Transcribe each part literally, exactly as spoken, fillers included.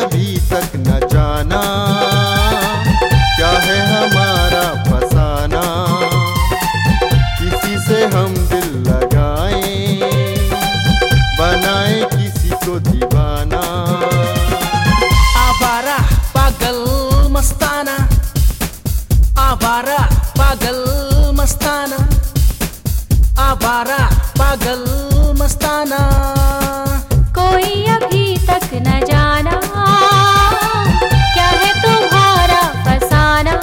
अभी तक न जाना क्या है हमारा फसाना। किसी से हम दिल लगाएं, बनाए किसी को दीवाना। आवारा पागल मस्ताना, आवारा पागल मस्ताना, आवारा पागल मस्ताना। कोई अभी तक न जाना क्या है तुम्हारा फसाना।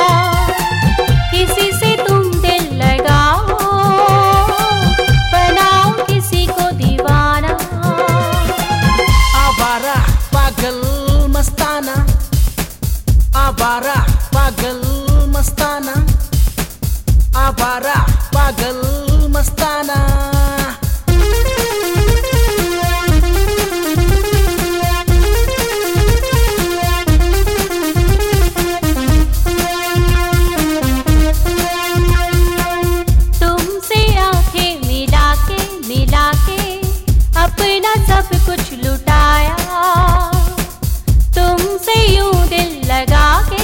किसी से तुम दिल लगाओ, बनाओ किसी को दीवाना। आवारा पागल मस्ताना, आवारा पागल मस्ताना, आवारा पागल मस्ताना। तुमसे आंखें मिला के मिला के अपना सब कुछ लुटाया। तुमसे यूं दिल लगा के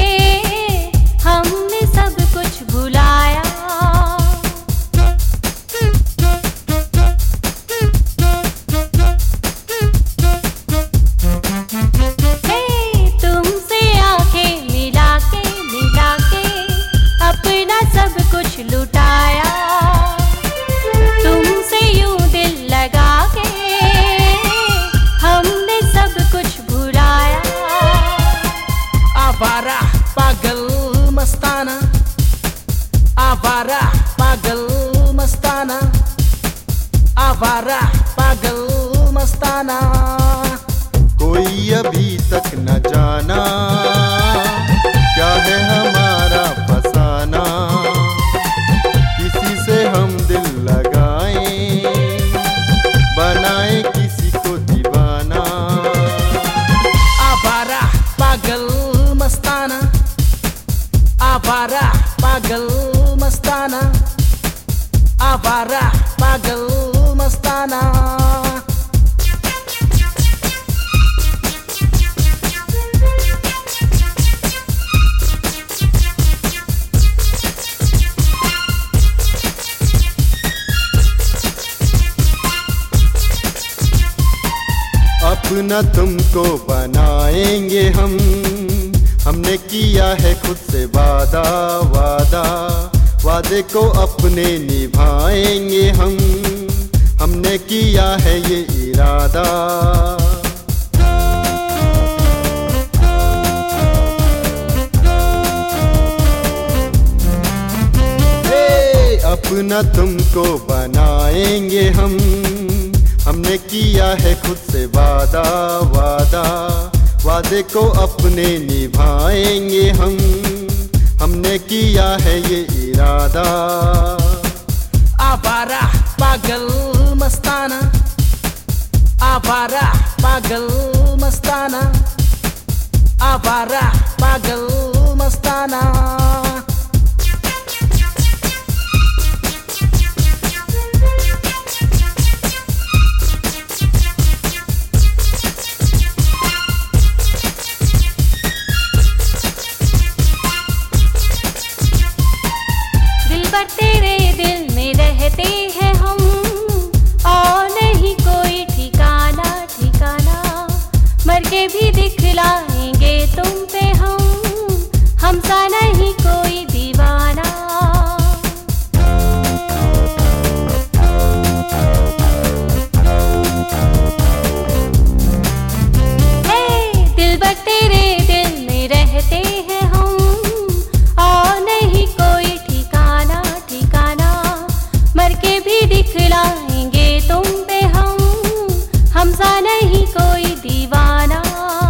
हमने सब कुछ भुलाया। हे तुमसे आंखें मिला के मिला के अपना सब कुछ लुटाया। तुमसे यूं दिल लगा के हमने सब कुछ भुलाया। आवारा पागल मस्ताना, आवारा पागल मस्ताना, आवारा पागल मस्ताना। कोई अभी तक न जाना क्या है हमारा फसाना। किसी से हम दिल लगाएं, बनाए किसी को दीवाना। आवारा पागल मस्ताना, आवारा पागल मस्ताना, आवारा पागल मस्ताना। अपना तुमको बनाएंगे हम, हमने किया है खुद से वादा वादा। वादे को अपने निभाएंगे हम, हमने किया है ये इरादा। हे, अपना तुमको बनाएंगे हम, हमने किया है खुद से वादा वादा। वादे को अपने निभाएंगे हम, हमने किया है ये इरादा। आवारा पागल मस्ताना, आवारा पागल मस्ताना, आवारा पागल मस्ताना। दिलबर तेरे दिल में रहते हैं हम, और नहीं कोई ठिकाना ठिकाना। मर के भी दिखलाएंगे तुम पे हम, हमसा नहीं कोई दीवाना। हे दिलबर तेरे दिल में रहते हैं हम, और नहीं कोई ठिकाना ठिकाना। मर के भी दिखलाएंगे तुम पे हम, हमसा नहीं कोई दीवाना।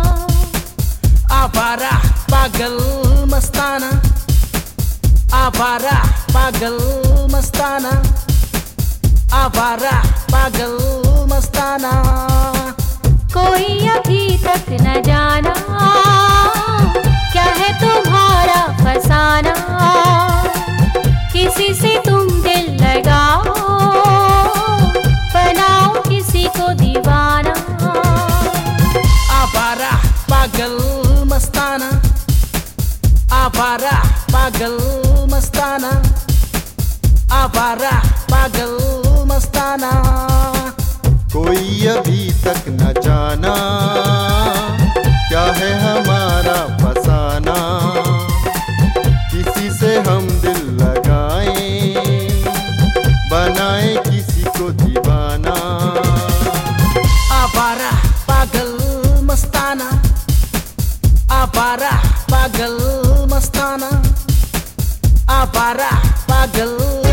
आवारा पागल मस्ताना, आवारा पागल मस्ताना, आवारा पागल मस्ताना। कोई अभी तक न जाना क्या है तुम्हारा फसाना। किसी से तुम दिल लगाओ, बनाओ किसी को दीवाना। आवारा पागल मस्ताना, आवारा पागल मस्ताना। कोई अभी तक न जाना क्या है हमारा फसाना, किसी से हम दिल लगाएं, बनाए किसी को दीवाना। आवारा पागल मस्ताना, आवारा पागल मस्ताना, आवारा पागल